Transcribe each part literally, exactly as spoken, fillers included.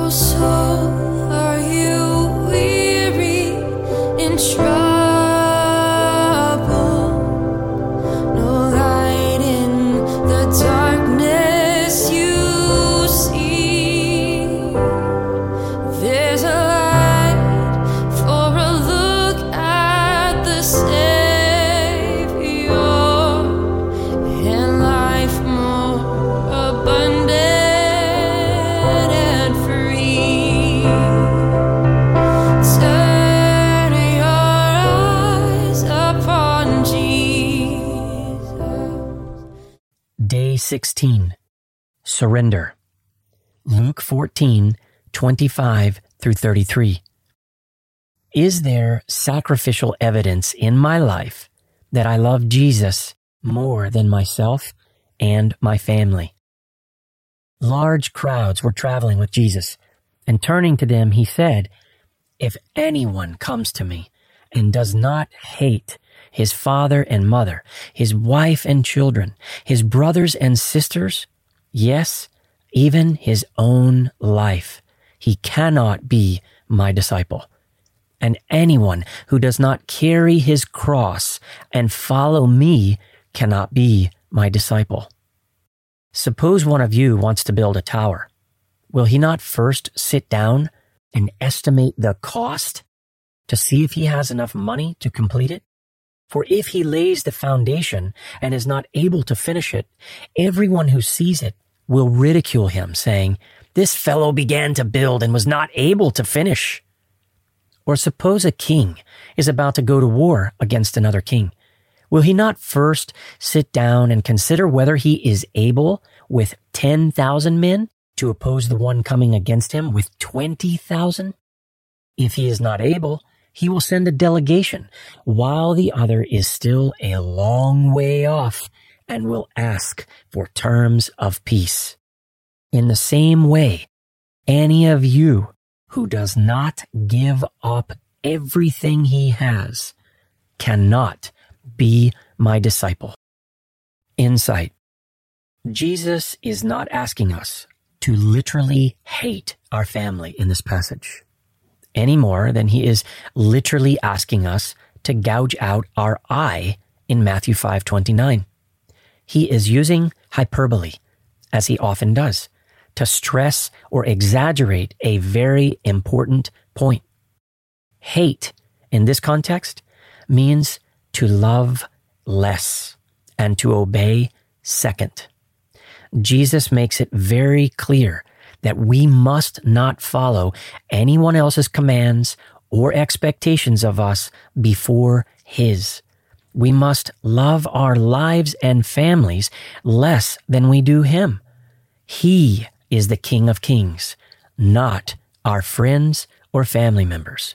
soul, are you weary in trouble? No light in the darkness you see. There's a light for a look at the Savior, and life more abundant and free. Turn your eyes upon Jesus. Day sixteen. Surrender. Luke fourteen, twenty-five through thirty-three. Is there sacrificial evidence in my life that I love Jesus more than myself and my family? Large crowds were traveling with Jesus, and turning to them, he said, "If anyone comes to me and does not hate his father and mother, his wife and children, his brothers and sisters, yes, even his own life, he cannot be my disciple. And anyone who does not carry his cross and follow me cannot be my disciple." Suppose one of you wants to build a tower. Will he not first sit down and estimate the cost to see if he has enough money to complete it? For if he lays the foundation and is not able to finish it, everyone who sees it will ridicule him, saying, "This fellow began to build and was not able to finish." Or suppose a king is about to go to war against another king. Will he not first sit down and consider whether he is able with ten thousand men to oppose the one coming against him with twenty thousand? If he is not able, he will send a delegation while the other is still a long way off and will ask for terms of peace. In the same way, any of you who does not give up everything he has cannot be my disciple. Insight. Jesus is not asking us to literally hate our family in this passage, any more than he is literally asking us to gouge out our eye in Matthew five twenty-nine. He is using hyperbole, as he often does, to stress or exaggerate a very important point. Hate, in this context, means to love less and to obey second. Jesus makes it very clear that we must not follow anyone else's commands or expectations of us before his. We must love our lives and families less than we do him. He is the King of Kings, not our friends or family members.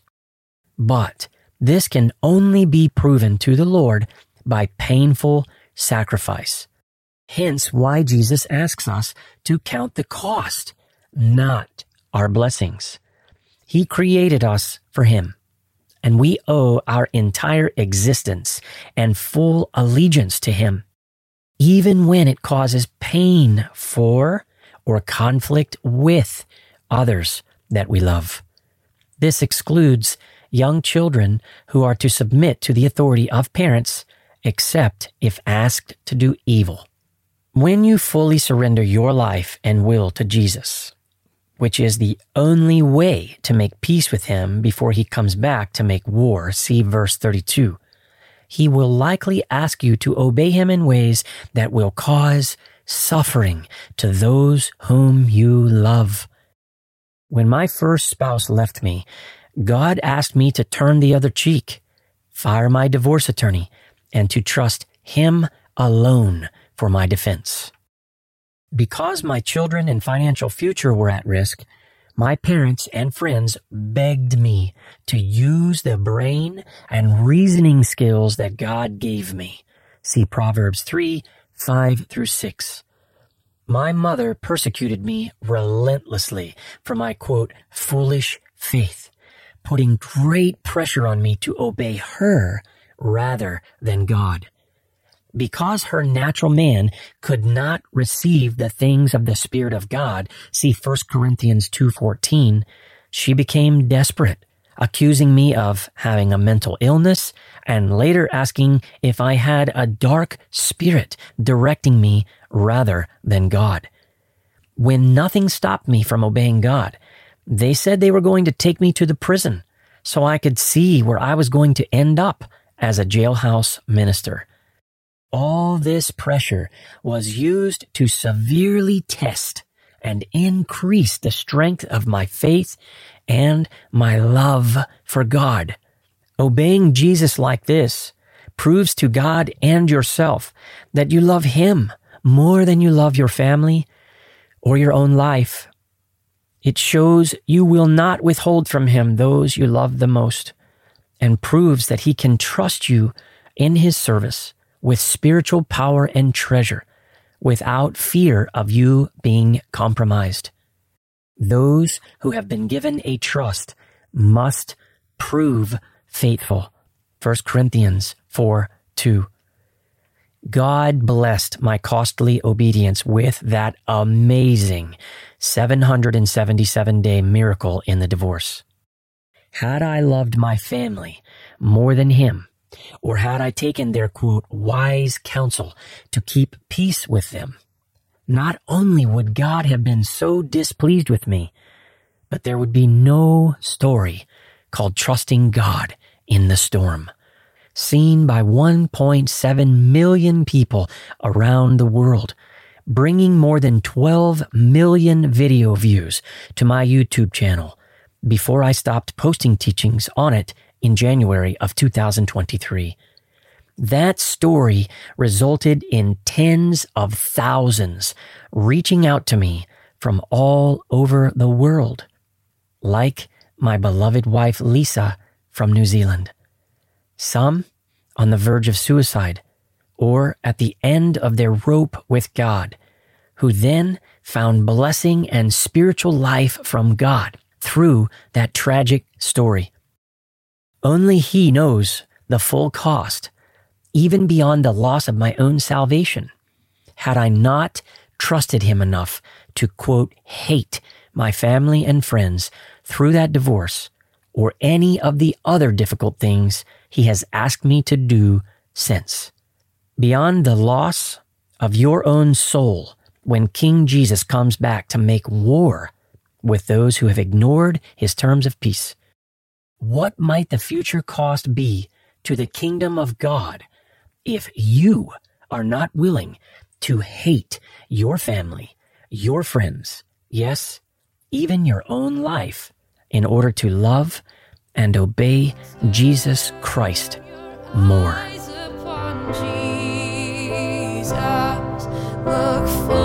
But this can only be proven to the Lord by painful sacrifice. Hence why Jesus asks us to count the cost, not our blessings. He created us for him, and we owe our entire existence and full allegiance to him, even when it causes pain for or conflict with others that we love. This excludes young children who are to submit to the authority of parents, except if asked to do evil. When you fully surrender your life and will to Jesus, which is the only way to make peace with him before he comes back to make war, see verse thirty-two, he will likely ask you to obey him in ways that will cause suffering to those whom you love. When my first spouse left me, God asked me to turn the other cheek, fire my divorce attorney, and to trust him alone for my defense. Because my children and financial future were at risk, my parents and friends begged me to use the brain and reasoning skills that God gave me. See Proverbs three, five through six. My mother persecuted me relentlessly for my, quote, foolish faith, putting great pressure on me to obey her rather than God. Because her natural man could not receive the things of the Spirit of God, see First Corinthians two fourteen, she became desperate, accusing me of having a mental illness and later asking if I had a dark spirit directing me rather than God. When nothing stopped me from obeying God, they said they were going to take me to the prison so I could see where I was going to end up as a jailhouse minister. All this pressure was used to severely test and increase the strength of my faith and my love for God. Obeying Jesus like this proves to God and yourself that you love Him more than you love your family or your own life. It shows you will not withhold from Him those you love the most, and proves that He can trust you in His service with spiritual power and treasure, without fear of you being compromised. Those who have been given a trust must prove faithful. First Corinthians four two. God blessed my costly obedience with that amazing seven hundred seventy-seven day miracle in the divorce. Had I loved my family more than Him, or had I taken their, quote, wise counsel to keep peace with them, not only would God have been so displeased with me, but there would be no story called Trusting God in the Storm, seen by one point seven million people around the world, bringing more than twelve million video views to my YouTube channel before I stopped posting teachings on it in January of two thousand twenty-three. That story resulted in tens of thousands reaching out to me from all over the world, like my beloved wife Lisa from New Zealand. Some on the verge of suicide or at the end of their rope with God, who then found blessing and spiritual life from God through that tragic story. Only He knows the full cost, even beyond the loss of my own salvation. Had I not trusted Him enough to, quote, hate my family and friends through that divorce or any of the other difficult things He has asked me to do since. Beyond the loss of your own soul when King Jesus comes back to make war with those who have ignored His terms of peace. What might the future cost be to the kingdom of God if you are not willing to hate your family, your friends, yes, even your own life, in order to love and obey Jesus Christ more? Eyes upon Jesus, look for